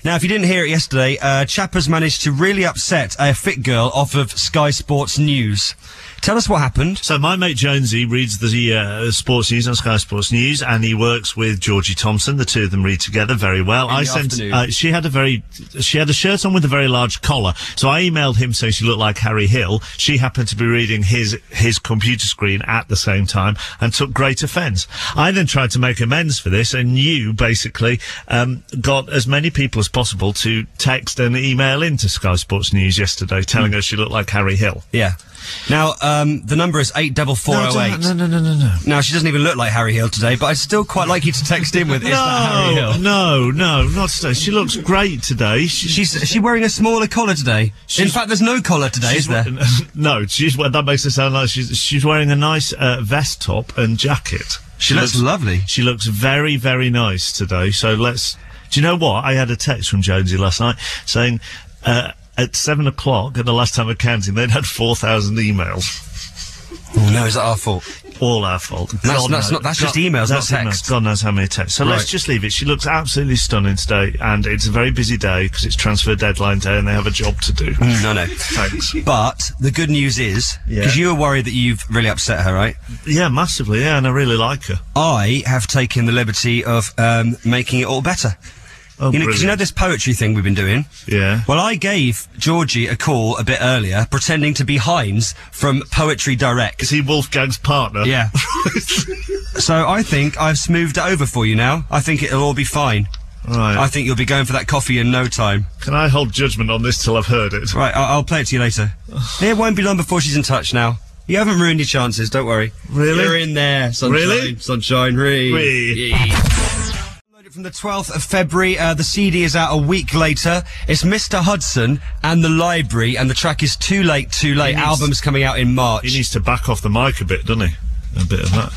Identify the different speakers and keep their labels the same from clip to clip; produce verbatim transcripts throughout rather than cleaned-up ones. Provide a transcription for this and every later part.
Speaker 1: Now, if you didn't hear it yesterday, uh, Chappers managed to really upset a fit girl off of Sky Sports News. Tell us what happened.
Speaker 2: So my mate Jonesy reads the uh, sports news on Sky Sports News, and he works with Georgie Thompson. The two of them read together very well.
Speaker 1: In
Speaker 2: I
Speaker 1: the
Speaker 2: sent.
Speaker 1: afternoon.
Speaker 2: Uh, she had a very. She had a shirt on with a very large collar. So I emailed him saying she looked like Harry Hill. She happened to be reading his his computer screen at the same time and took great offence. I then tried to make amends for this, and you basically um, got as many people as possible to text and email into Sky Sports News yesterday, telling
Speaker 1: Mm.
Speaker 2: her she looked like Harry Hill.
Speaker 1: Yeah. Now, um, the number is eight double four oh eight.
Speaker 2: No, no, no, no, no.
Speaker 1: Now, she doesn't even look like Harry Hill today, but I'd still quite like you to text in with, is that Harry Hill?
Speaker 2: No, no, not today. She looks great today. She's,
Speaker 1: She's, is she wearing a smaller collar today? In
Speaker 2: She's-
Speaker 1: fact, there's no collar today, is
Speaker 2: she's
Speaker 1: there?
Speaker 2: we- no, she's well, that makes it sound like she's she's wearing a nice uh, vest top and jacket.
Speaker 1: She looks lovely.
Speaker 2: She looks very, very nice today. So let's. Do you know what? I had a text from Jonesy last night saying uh, at seven o'clock at the last time of counting they'd had four thousand emails.
Speaker 1: Oh, no, is that our fault?
Speaker 2: All our fault.
Speaker 1: That's-
Speaker 2: God
Speaker 1: that's
Speaker 2: knows-
Speaker 1: not- that's just
Speaker 2: God-
Speaker 1: emails, not
Speaker 2: that's emails.
Speaker 1: text.
Speaker 2: God knows how many texts. So let's
Speaker 1: Right.
Speaker 2: just leave it. She looks absolutely stunning today, and it's a very busy day because it's transfer deadline day and they have a job to do.
Speaker 1: No, no.
Speaker 2: Thanks.
Speaker 1: But the good news is,
Speaker 2: Yeah.
Speaker 1: because you were worried that you've really upset her, right?
Speaker 2: Yeah, massively, yeah, and I really like her.
Speaker 1: I have taken the liberty of um, making it all better.
Speaker 2: Oh,
Speaker 1: you know, 'cause you know
Speaker 2: brilliant.
Speaker 1: this poetry thing we've been doing?
Speaker 2: Yeah.
Speaker 1: Well, I gave Georgie a call a bit earlier, pretending to be Heinz from Poetry Direct.
Speaker 2: Is he Wolfgang's partner?
Speaker 1: Yeah. So I think I've smoothed it over for you now. I think it'll all be fine.
Speaker 2: Right.
Speaker 1: I think you'll be going for that coffee in no time.
Speaker 2: Can I hold judgment on this till I've heard it?
Speaker 1: Right, I- I'll play it to you later. It won't be long before she's in touch now. You haven't ruined your chances, don't worry.
Speaker 2: Really?
Speaker 1: You're in there, sunshine.
Speaker 2: Really?
Speaker 1: Sunshine, re.
Speaker 2: Re.
Speaker 1: Downloaded from the twelfth of February, uh, the C D is out a week later. It's Mister Hudson and the Library, and the track is Too Late, Too Late.
Speaker 2: He needs-
Speaker 1: Album's coming out in March.
Speaker 2: He needs to back off the mic a bit, doesn't he? A bit of that.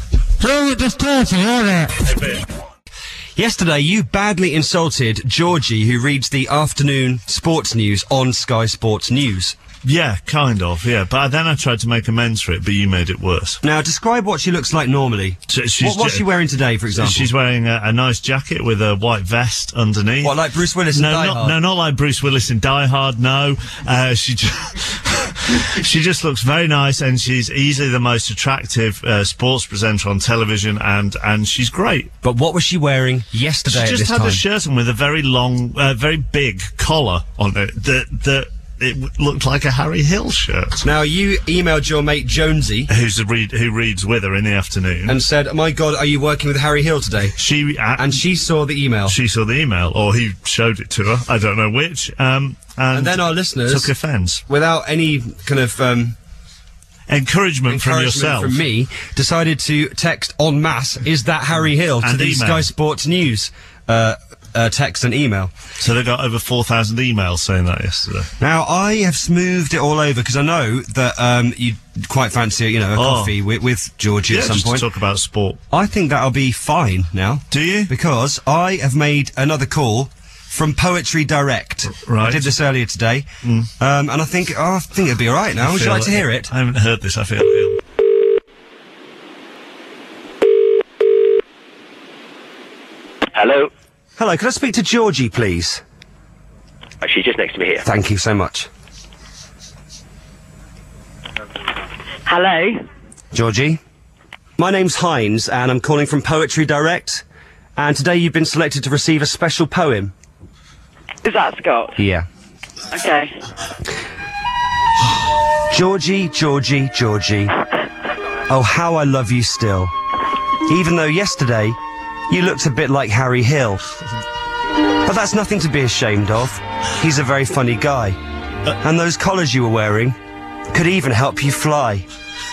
Speaker 2: A bit.
Speaker 1: Yesterday, you badly insulted Georgie, who reads the afternoon sports news on Sky Sports News.
Speaker 2: Yeah, kind of, yeah. But then I tried to make amends for it, but you made it worse.
Speaker 1: Now, describe what she looks like normally.
Speaker 2: So she's
Speaker 1: What, what's
Speaker 2: ju-
Speaker 1: she wearing today, for example?
Speaker 2: She's wearing a, a nice jacket with a white vest underneath.
Speaker 1: What, like Bruce Willis in
Speaker 2: no,
Speaker 1: Die
Speaker 2: not,
Speaker 1: Hard?
Speaker 2: no, not like Bruce Willis in Die Hard, no. Uh, she, ju- she just looks very nice, and she's easily the most attractive uh, sports presenter on television, and, and she's great.
Speaker 1: But what was she wearing yesterday
Speaker 2: She
Speaker 1: at
Speaker 2: just
Speaker 1: this
Speaker 2: had
Speaker 1: time?
Speaker 2: a shirt on with a very long, uh, very big collar on it that, that it w- looked like a Harry Hill shirt.
Speaker 1: Now, you emailed your mate Jonesy
Speaker 2: Who's a read, who reads with her in the afternoon.
Speaker 1: and said, my God, are you working with Harry Hill today?
Speaker 2: she, uh,
Speaker 1: And she saw the email.
Speaker 2: she saw the email, or he showed it to her, I don't know which, um, and,
Speaker 1: And then our listeners,
Speaker 2: took offence.
Speaker 1: without any kind of um,
Speaker 2: Encouragement, from
Speaker 1: encouragement
Speaker 2: yourself.
Speaker 1: from me, decided to text en masse, is that Harry Hill, to
Speaker 2: And
Speaker 1: the
Speaker 2: email.
Speaker 1: Sky Sports News uh, uh, text and email.
Speaker 2: So they got over four thousand emails saying that yesterday.
Speaker 1: Now, I have smoothed it all over, because I know that um, you quite fancy, you know, a
Speaker 2: Oh.
Speaker 1: coffee with, with Georgie
Speaker 2: Yeah,
Speaker 1: at some
Speaker 2: just
Speaker 1: point.
Speaker 2: to talk about sport.
Speaker 1: I think that'll be fine now.
Speaker 2: Do you?
Speaker 1: Because I have made another call from Poetry Direct.
Speaker 2: Right.
Speaker 1: I did this earlier today. Um, and I think, oh, I think it'll be alright now. Would you
Speaker 2: Feel
Speaker 1: like to hear it?
Speaker 2: I haven't heard this, I feel ill.
Speaker 3: Hello.
Speaker 1: Hello, could I speak to Georgie, please?
Speaker 3: Oh, she's just next to me here.
Speaker 1: Thank you so much.
Speaker 4: Hello.
Speaker 1: Georgie? My name's Heinz, and I'm calling from Poetry Direct. And today you've been selected to receive a special poem.
Speaker 4: Is that Scott?
Speaker 1: Yeah.
Speaker 4: Okay.
Speaker 1: Georgie, Georgie, Georgie. Oh, how I love you still. Even though yesterday you looked a bit like Harry Hill. But that's nothing to be ashamed of. He's a very funny guy. And those collars you were wearing could even help you fly.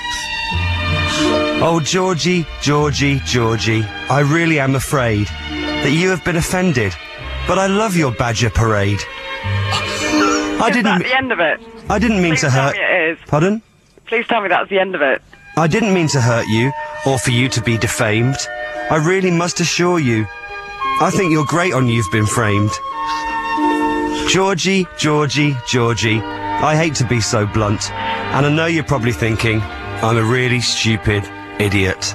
Speaker 1: Oh, Georgie, Georgie, Georgie, I really am afraid that you have been offended. But I love your badger parade. I
Speaker 4: Is that
Speaker 1: didn't.
Speaker 4: the end of it?
Speaker 1: I didn't mean
Speaker 4: Please
Speaker 1: to
Speaker 4: tell
Speaker 1: hurt.
Speaker 4: me it is.
Speaker 1: Pardon?
Speaker 4: Please tell me that's the end of it.
Speaker 1: I didn't mean to hurt you, or for you to be defamed. I really must assure you, I think you're great on You've Been Framed. Georgie, Georgie, Georgie, I hate to be so blunt, and I know you're probably thinking, I'm a really stupid idiot.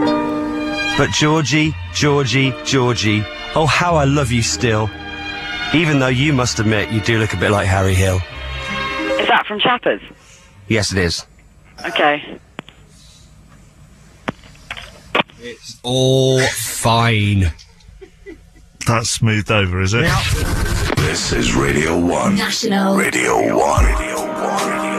Speaker 1: But Georgie, Georgie, Georgie, oh how I love you still. Even though you must admit you do look a bit like Harry Hill.
Speaker 4: Is that from Chappers?
Speaker 1: Yes, it is.
Speaker 4: Okay.
Speaker 5: It's all fine.
Speaker 2: That's smoothed over, is it?
Speaker 6: This is Radio one.
Speaker 7: National.
Speaker 6: Radio one. Radio one.